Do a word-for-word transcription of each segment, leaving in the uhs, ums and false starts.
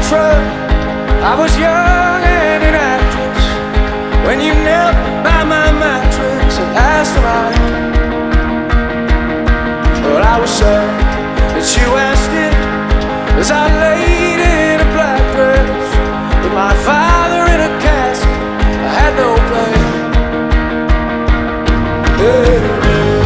truck. I was young and an actress when you knelt by my mattress and asked if I. Well, I was sad that you asked it, as I laid in a black dress with my father in a casket. I had no plan. Yeah.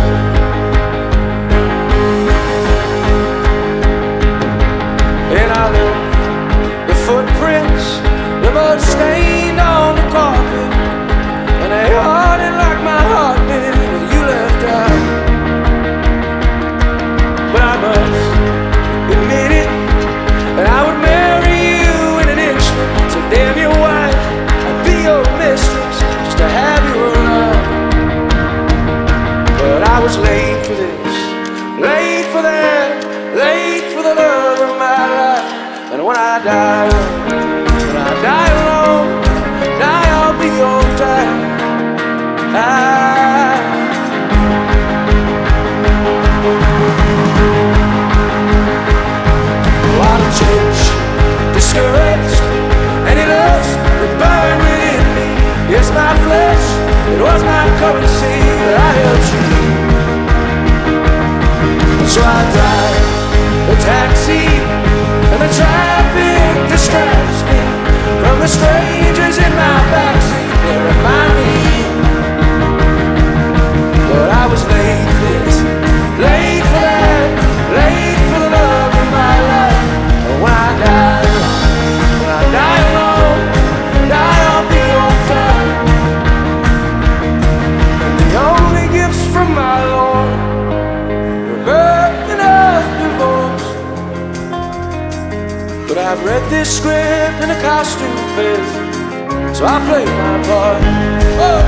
Footprints, the mud stained on the carpet, and they hardened like my heart did when you left out. But I must admit it, that I would marry you in an instant. So damn your wife, I'd be your mistress just to have you around. But I was late for this, late for that, late for the love of my life. And when I die, when I die alone, die I'll be your time. I While the church discouraged, and it loves to burn within me. Yes, my flesh, it was my currency that I held you. So I drive a taxi, and the traffic distracts me from the strangers in my backseat. They remind me that I was late for this, late for that, late for the love of my life. But when I die, when I die alone, die I'll be on time. And the only gifts from my Lord were birth and a divorce. But I've read this script in a costume face, so I play my part. Oh.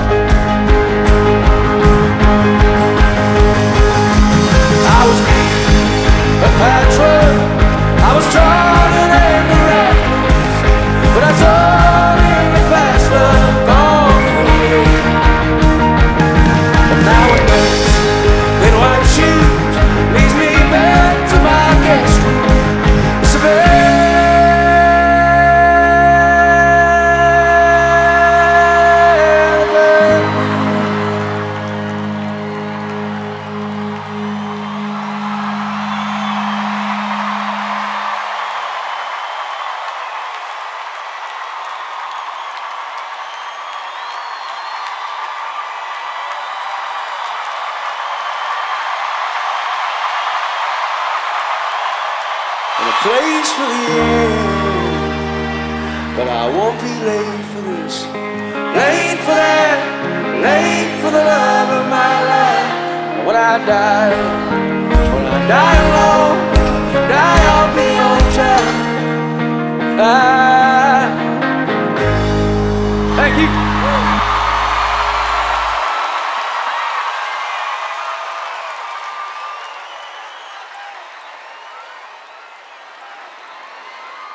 I was a patron, I was drawn in the rafters, but I thought in the past love gone away. And now a nurse in white shoes leads me back to my guest room. It's a bed. And a place for the end, but I won't be late for this, late for that, late for the love of my life. And when I die, when I die alone, die I'll be on time. I... Thank you.